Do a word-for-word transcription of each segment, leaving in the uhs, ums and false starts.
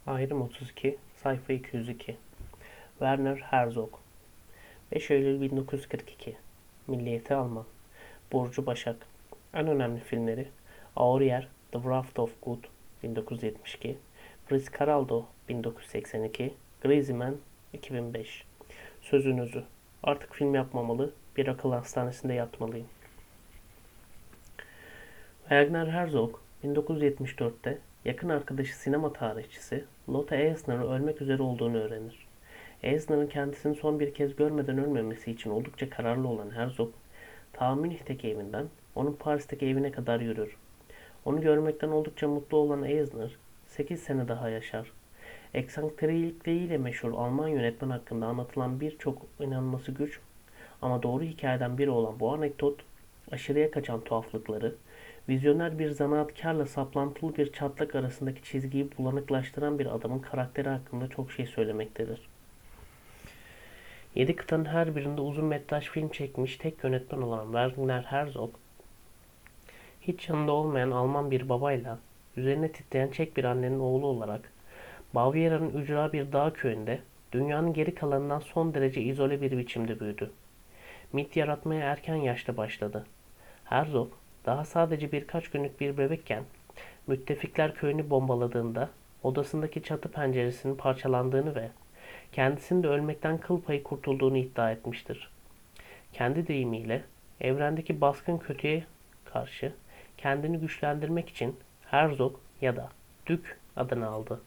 Ayrım otuz iki, sayfa iki yüz iki. Werner Herzog. beş Eylül bin dokuz yüz kırk iki. Milliyeti Alman. Burcu Başak. En önemli filmleri: Aurier, The Wrath of God bin dokuz yüz yetmiş iki, Fitzcarraldo bin dokuz yüz seksen iki, Greasy Man iki bin beş. Sözün özü: artık film yapmamalı, bir akıl hastanesinde yatmalıyım. Werner Herzog, bin dokuz yüz yetmiş dörtte yakın arkadaşı sinema tarihçisi Lotte Eisner'ın ölmek üzere olduğunu öğrenir. Eisner'ın kendisini son bir kez görmeden ölmemesi için oldukça kararlı olan Herzog, ta Münih'teki evinden onun Paris'teki evine kadar yürür. Onu görmekten oldukça mutlu olan Eisner, sekiz sene daha yaşar. Eksantrikliğiyle meşhur Alman yönetmen hakkında anlatılan birçok inanması güç ama doğru hikayeden biri olan bu anekdot, aşırıya kaçan tuhaflıkları, vizyoner bir zanaatkarla saplantılı bir çatlak arasındaki çizgiyi bulanıklaştıran bir adamın karakteri hakkında çok şey söylemektedir. Yedi kıtanın her birinde uzun metraj film çekmiş tek yönetmen olan Werner Herzog, hiç yanında olmayan Alman bir babayla üzerine titreyen Çek bir annenin oğlu olarak Bavyera'nın ücra bir dağ köyünde dünyanın geri kalanından son derece izole bir biçimde büyüdü. Mit yaratmaya erken yaşta başladı. Herzog daha sadece birkaç günlük bir bebekken müttefikler köyünü bombaladığında odasındaki çatı penceresinin parçalandığını ve kendisinin de ölmekten kıl payı kurtulduğunu iddia etmiştir. Kendi deyimiyle evrendeki baskın kötüye karşı kendini güçlendirmek için Herzog ya da Dük adını aldı.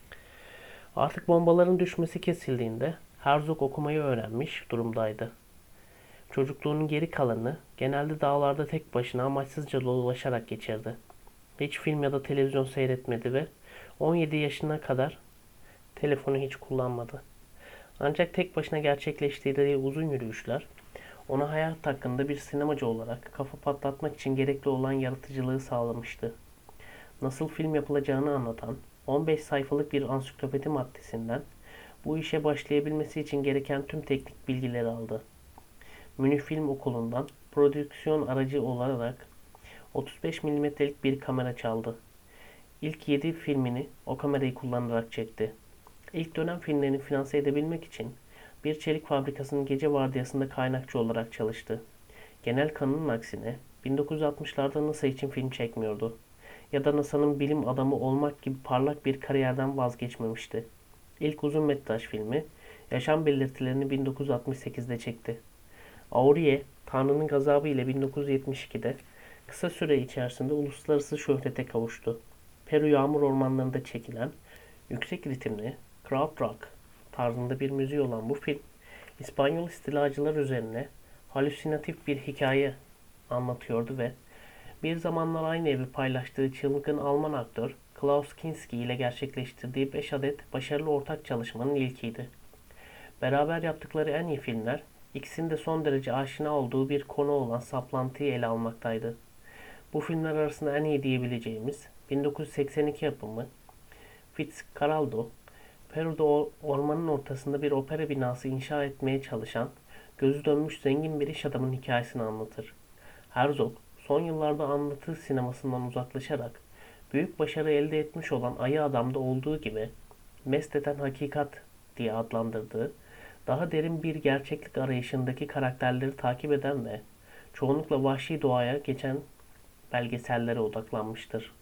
Artık bombaların düşmesi kesildiğinde Herzog okumayı öğrenmiş durumdaydı. Çocukluğunun geri kalanını genelde dağlarda tek başına amaçsızca dolaşarak geçirdi. Hiç film ya da televizyon seyretmedi ve on yedi yaşına kadar telefonu hiç kullanmadı. Ancak tek başına gerçekleştirdiği uzun yürüyüşler ona hayat hakkında bir sinemacı olarak kafa patlatmak için gerekli olan yaratıcılığı sağlamıştı. Nasıl film yapılacağını anlatan on beş sayfalık bir ansiklopedi maddesinden bu işe başlayabilmesi için gereken tüm teknik bilgileri aldı. Münih Film Okulu'ndan prodüksiyon aracı olarak otuz beş milimetrelik bir kamera çaldı. İlk yedi filmini o kamerayı kullanarak çekti. İlk dönem filmlerini finanse edebilmek için bir çelik fabrikasının gece vardiyasında kaynakçı olarak çalıştı. Genel kanının aksine bin dokuz yüz altmışlarda NASA için film çekmiyordu. Ya da NASA'nın bilim adamı olmak gibi parlak bir kariyerden vazgeçmemişti. İlk uzun metraj filmi yaşam belirtilerini bin dokuz yüz altmış sekizde çekti. Aurier, Tanrı'nın gazabı ile bin dokuz yüz yetmiş ikide kısa süre içerisinde uluslararası şöhrete kavuştu. Peru yağmur ormanlarında çekilen yüksek ritimli crowd rock tarzında bir müziği olan bu film, İspanyol istilacılar üzerine halüsinatif bir hikaye anlatıyordu ve bir zamanlar aynı evi paylaştığı çılgın Alman aktör Klaus Kinski ile gerçekleştirdiği beş adet başarılı ortak çalışmanın ilkiydi. Beraber yaptıkları en iyi filmler, ikisinin de son derece aşina olduğu bir konu olan saplantıyı ele almaktaydı. Bu filmler arasında en iyi diyebileceğimiz bin dokuz yüz seksen iki yapımı Fitzcarraldo, Peru'da ormanın ortasında bir opera binası inşa etmeye çalışan, gözü dönmüş zengin bir iş adamının hikayesini anlatır. Herzog, son yıllarda anlatı sinemasından uzaklaşarak, büyük başarı elde etmiş olan Ayı Adam'da olduğu gibi, mest eden hakikat diye adlandırdığı, daha derin bir gerçeklik arayışındaki karakterleri takip eden ve çoğunlukla vahşi doğaya geçen belgesellere odaklanmıştır.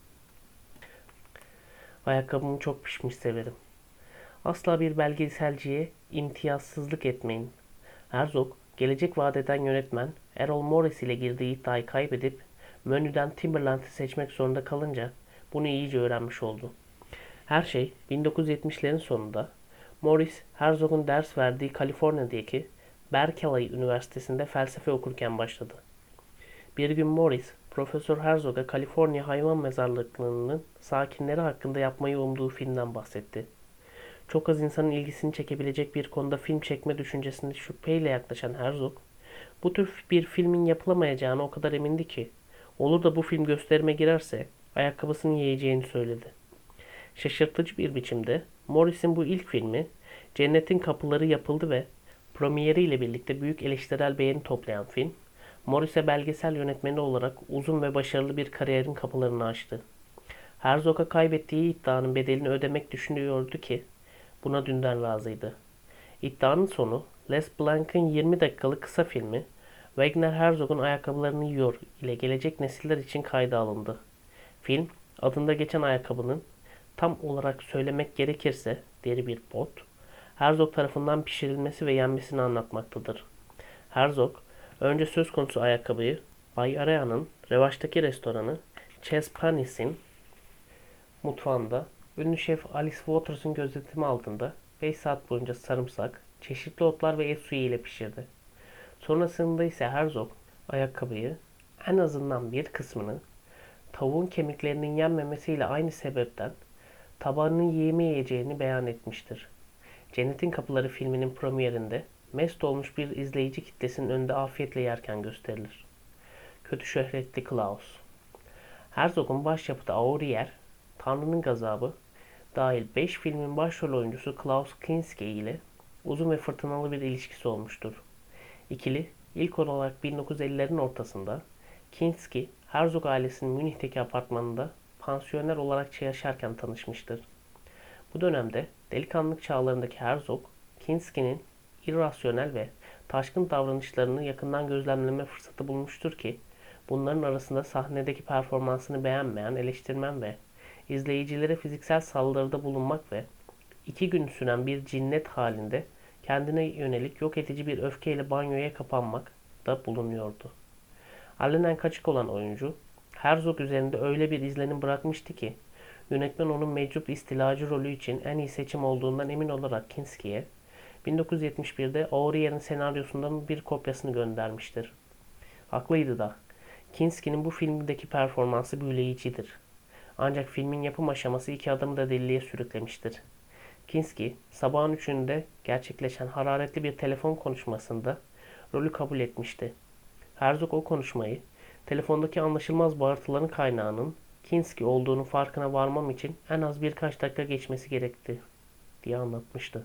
Ayakkabımı çok pişmiş severim. Asla bir belgeselciye imtiyazsızlık etmeyin. Herzog, gelecek vadeden yönetmen Errol Morris ile girdiği iddiayı kaybedip menüden Timberland'i seçmek zorunda kalınca bunu iyice öğrenmiş oldu. Her şey bin dokuz yüz yetmişlerin sonunda Morris, Herzog'un ders verdiği Kaliforniya'daki Berkeley Üniversitesi'nde felsefe okurken başladı. Bir gün Morris, Profesör Herzog'a Kaliforniya hayvan mezarlıklarının sakinleri hakkında yapmayı umduğu filmden bahsetti. Çok az insanın ilgisini çekebilecek bir konuda film çekme düşüncesine şüpheyle yaklaşan Herzog, bu tür bir filmin yapılamayacağına o kadar emindi ki, olur da bu film gösterime girerse ayakkabısını yiyeceğini söyledi. Şaşırtıcı bir biçimde Morris'in bu ilk filmi Cennetin Kapıları yapıldı ve premieriyle birlikte büyük eleştirel beğeni toplayan film, Morris'e belgesel yönetmeni olarak uzun ve başarılı bir kariyerin kapılarını açtı. Herzog'a kaybettiği iddianın bedelini ödemek düşünüyordu ki buna dünden razıydı. İddianın sonu Les Blanc'ın yirmi dakikalık kısa filmi Wagner Herzog'un ayakkabılarını yiyor ile gelecek nesiller için kayda alındı. Film, adında geçen ayakkabının tam olarak söylemek gerekirse deri bir bot, Herzog tarafından pişirilmesi ve yenmesini anlatmaktadır. Herzog, önce söz konusu ayakkabıyı Bay Area'nın revaçtaki restoranı Ches Panis'in mutfağında ünlü şef Alice Waters'ın gözetimi altında beş saat boyunca sarımsak, çeşitli otlar ve et suyu ile pişirdi. Sonrasında ise Herzog ayakkabıyı en azından bir kısmını tavuğun kemiklerinin yenmemesiyle aynı sebepten tabağının yiyemeyeceğini beyan etmiştir. Cennetin Kapıları filminin premierinde mest olmuş bir izleyici kitlesinin önünde afiyetle yerken gösterilir. Kötü şöhretli Klaus. Herzog'un başyapıtı Aurier, Tanrı'nın Gazabı dahil beş filmin başrol oyuncusu Klaus Kinski ile uzun ve fırtınalı bir ilişkisi olmuştur. İkili ilk olarak bin dokuz yüz ellilerin ortasında Kinski, Herzog ailesinin Münih'teki apartmanında pansiyoner olarak yaşarken tanışmıştır. Bu dönemde delikanlılık çağlarındaki Herzog, Kinski'nin irrasyonel ve taşkın davranışlarını yakından gözlemleme fırsatı bulmuştur ki, bunların arasında sahnedeki performansını beğenmeyen eleştirmen ve izleyicilere fiziksel saldırıda bulunmak ve iki gün süren bir cinnet halinde kendine yönelik yok edici bir öfkeyle banyoya kapanmak da bulunuyordu. Alenen kaçık olan oyuncu, Herzog üzerinde öyle bir izlenim bırakmıştı ki, yönetmen onun meczup istilacı rolü için en iyi seçim olduğundan emin olarak Kinski'ye bin dokuz yüz yetmiş birde Aurier'in senaryosundan bir kopyasını göndermiştir. Haklıydı da. Kinski'nin bu filmdeki performansı büyüleyicidir. Ancak filmin yapım aşaması iki adamı da deliliğe sürüklemiştir. Kinski, sabahın üçünde gerçekleşen hararetli bir telefon konuşmasında rolü kabul etmişti. Herzog o konuşmayı, telefondaki anlaşılmaz bağırtıların kaynağının Kinski olduğunu farkına varmam için en az birkaç dakika geçmesi gerekti diye anlatmıştı.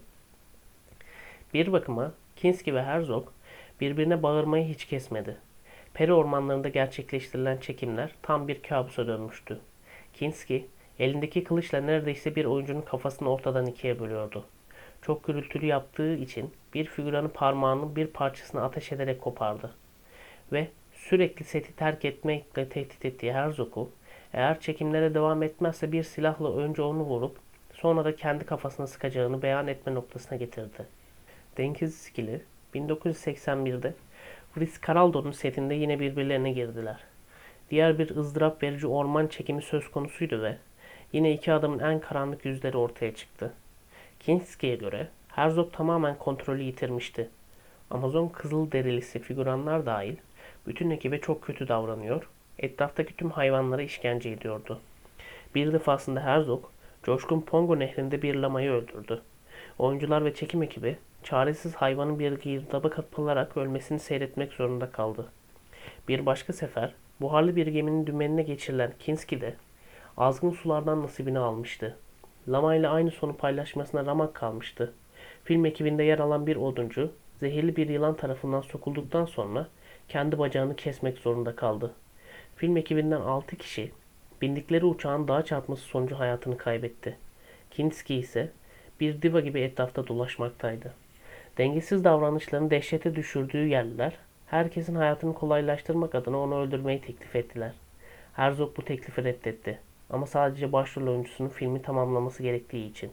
Bir bakıma Kinski ve Herzog birbirine bağırmayı hiç kesmedi. Peri ormanlarında gerçekleştirilen çekimler tam bir kabusa dönmüştü. Kinski, elindeki kılıçla neredeyse bir oyuncunun kafasını ortadan ikiye bölüyordu. Çok gürültülü yaptığı için bir figüranın parmağının bir parçasını ateş ederek kopardı. Ve sürekli seti terk etmekle tehdit ettiği Herzog'u, eğer çekimlere devam etmezse bir silahla önce onu vurup sonra da kendi kafasına sıkacağını beyan etme noktasına getirdi. Dengesiz ikili bin dokuz yüz seksen birde Fritz Karaldo'nun setinde yine birbirlerine girdiler. Diğer bir ızdırap verici orman çekimi söz konusuydu ve yine iki adamın en karanlık yüzleri ortaya çıktı. Kinski'ye göre Herzog tamamen kontrolü yitirmişti. Amazon Kızılderilisi figüranlar dahil bütün ekibe çok kötü davranıyor, etraftaki tüm hayvanlara işkence ediyordu. Bir defasında Herzog, Coşkun Pongo nehrinde bir lamayı öldürdü. Oyuncular ve çekim ekibi, çaresiz hayvanın bir girdaba kapılarak ölmesini seyretmek zorunda kaldı. Bir başka sefer, buharlı bir geminin dümenine geçirilen Kinski de, azgın sulardan nasibini almıştı. Lama ile aynı sonu paylaşmasına ramak kalmıştı. Film ekibinde yer alan bir oduncu, zehirli bir yılan tarafından sokulduktan sonra kendi bacağını kesmek zorunda kaldı. Film ekibinden altı kişi bindikleri uçağın dağa çarpması sonucu hayatını kaybetti. Kinski ise bir diva gibi etrafta dolaşmaktaydı. Dengesiz davranışlarını dehşete düşürdüğü yerliler, herkesin hayatını kolaylaştırmak adına onu öldürmeyi teklif ettiler. Herzog bu teklifi reddetti. Ama sadece başrol oyuncusunun filmi tamamlaması gerektiği için.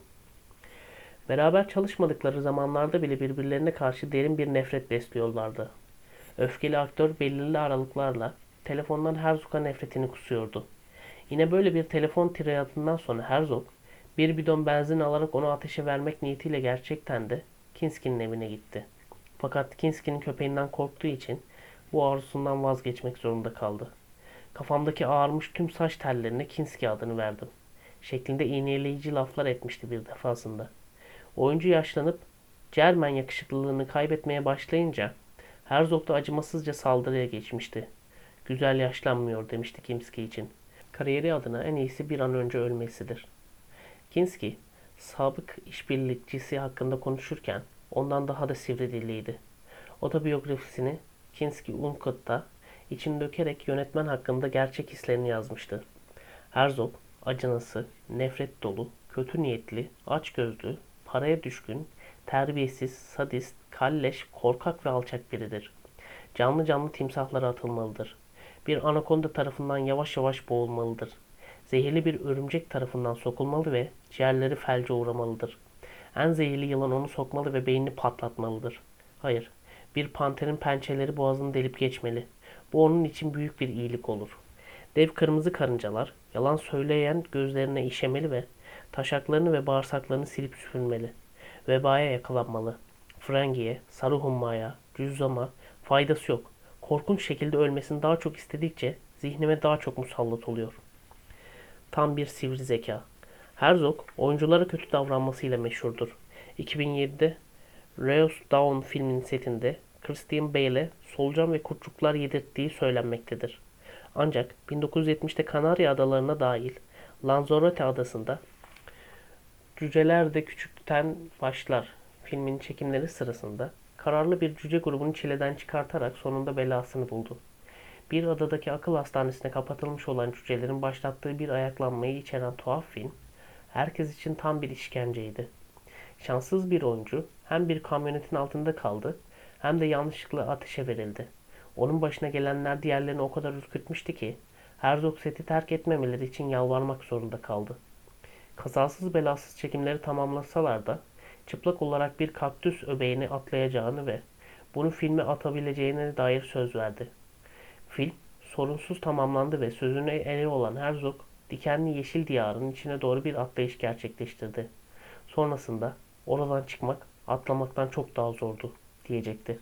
Beraber çalışmadıkları zamanlarda bile birbirlerine karşı derin bir nefret besliyorlardı. Öfkeli aktör belirli aralıklarla telefondan Herzog'a nefretini kusuyordu. Yine böyle bir telefon tiryakından sonra Herzog, bir bidon benzin alarak onu ateşe vermek niyetiyle gerçekten de Kinski'nin evine gitti. Fakat Kinski'nin köpeğinden korktuğu için bu arzusundan vazgeçmek zorunda kaldı. Kafamdaki ağarmış tüm saç tellerine Kinski adını verdim. Şeklinde iğneleyici laflar etmişti bir defasında. Oyuncu yaşlanıp Cermen yakışıklılığını kaybetmeye başlayınca Herzog da acımasızca saldırıya geçmişti. Güzel yaşlanmıyor demişti Kinski için. Kariyeri adına en iyisi bir an önce ölmesidir. Kinski, sabık işbirlikçisi hakkında konuşurken ondan daha da sivri dilliydi. Otobiyografisini Kinski Uncut'ta içini dökerek yönetmen hakkında gerçek hislerini yazmıştı. Herzog, acınası, nefret dolu, kötü niyetli, açgözlü, paraya düşkün, terbiyesiz, sadist, kalleş, korkak ve alçak biridir. Canlı canlı timsahlara atılmalıdır. Bir anakonda tarafından yavaş yavaş boğulmalıdır. Zehirli bir örümcek tarafından sokulmalı ve ciğerleri felce uğramalıdır. En zehirli yılan onu sokmalı ve beynini patlatmalıdır. Hayır, bir panterin pençeleri boğazını delip geçmeli. Bu onun için büyük bir iyilik olur. Dev kırmızı karıncalar, yalan söyleyen gözlerine işemeli ve taşaklarını ve bağırsaklarını silip süpürmeli. Vebaya yakalanmalı. Frengiye, sarı hummaya, cüzzama faydası yok. Korkunç şekilde ölmesini daha çok istedikçe zihnime daha çok musallat oluyor. Tam bir sivri zeka. Herzog, oyunculara kötü davranmasıyla meşhurdur. iki bin yedide Reus Dawn filminin setinde Christian Bale'e solucan ve kurtçuklar yedirttiği söylenmektedir. Ancak bin dokuz yüz yetmişte Kanarya Adalarına dahil Lanzarote adasında Cüceler de Küçükten Başlar filminin çekimleri sırasında kararlı bir cüce grubunu çileden çıkartarak sonunda belasını buldu. Bir adadaki akıl hastanesine kapatılmış olan cücelerin başlattığı bir ayaklanmayı içeren tuhaf film, herkes için tam bir işkenceydi. Şanssız bir oyuncu hem bir kamyonetin altında kaldı hem de yanlışlıkla ateşe verildi. Onun başına gelenler diğerlerini o kadar ürkütmüştü ki Herzog seti terk etmemeleri için yalvarmak zorunda kaldı. Kazasız belasız çekimleri tamamlasalar da çıplak olarak bir kaktüs öbeğini atlayacağını ve bunu filme atabileceğine dair söz verdi. Film sorunsuz tamamlandı ve sözüne eri olan Herzog, dikenli yeşil diyarın içine doğru bir atlayış gerçekleştirdi. Sonrasında oradan çıkmak atlamaktan çok daha zordu diyecekti.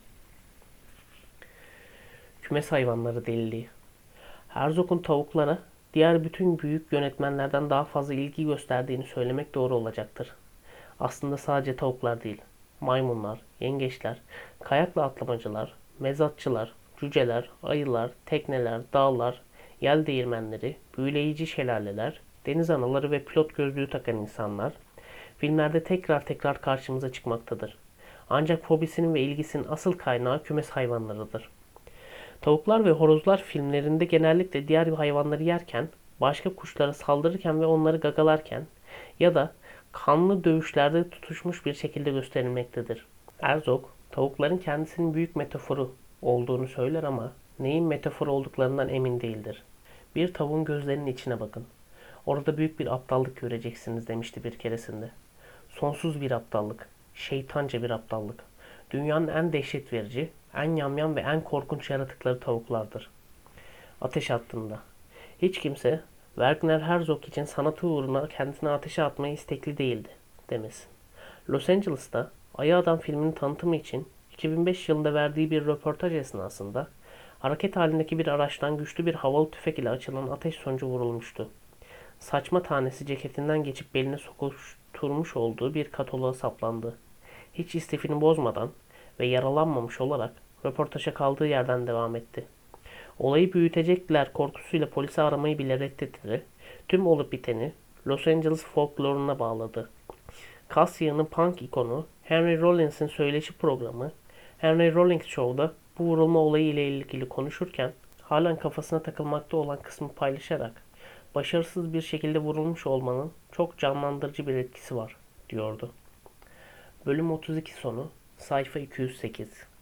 Kümes hayvanları deliliği. Herzog'un tavuklara diğer bütün büyük yönetmenlerden daha fazla ilgi gösterdiğini söylemek doğru olacaktır. Aslında sadece tavuklar değil, maymunlar, yengeçler, kayakla atlamacılar, mezatçılar, cüceler, ayılar, tekneler, dağlar, yel değirmenleri, büyüleyici şelaleler, deniz anaları ve pilot gözlüğü takan insanlar filmlerde tekrar tekrar karşımıza çıkmaktadır. Ancak fobisinin ve ilgisinin asıl kaynağı kümes hayvanlarıdır. Tavuklar ve horozlar filmlerinde genellikle diğer hayvanları yerken, başka kuşlara saldırırken ve onları gagalarken ya da kanlı dövüşlerde tutuşmuş bir şekilde gösterilmektedir. Herzog, tavukların kendisinin büyük metaforu olduğunu söyler ama neyin metafor olduklarından emin değildir. Bir tavuğun gözlerinin içine bakın. Orada büyük bir aptallık göreceksiniz demişti bir keresinde. Sonsuz bir aptallık, şeytanca bir aptallık. Dünyanın en dehşet verici, en yamyam ve en korkunç yaratıkları tavuklardır. Ateş hattında. Hiç kimse Werner Herzog için sanatı uğruna kendisini ateşe atmaya istekli değildi demesin. Los Angeles'ta Ayı Adam filminin tanıtımı için iki bin beş yılında verdiği bir röportaj esnasında hareket halindeki bir araçtan güçlü bir havalı tüfek ile açılan ateş sonucu vurulmuştu. Saçma tanesi ceketinden geçip beline sokuşturmuş olduğu bir kataloğa saplandı. Hiç istifini bozmadan ve yaralanmamış olarak röportaja kaldığı yerden devam etti. Olayı büyütecekler korkusuyla polisi aramayı bile reddetti. Tüm olup biteni Los Angeles folkloruna bağladı. Kas yığını punk ikonu Henry Rollins'in söyleşi programı Henry Rollins Show'da bu vurulma olayı ile ilgili konuşurken halen kafasına takılmakta olan kısmı paylaşarak başarısız bir şekilde vurulmuş olmanın çok canlandırıcı bir etkisi var diyordu. Bölüm otuz iki sonu sayfa iki yüz sekiz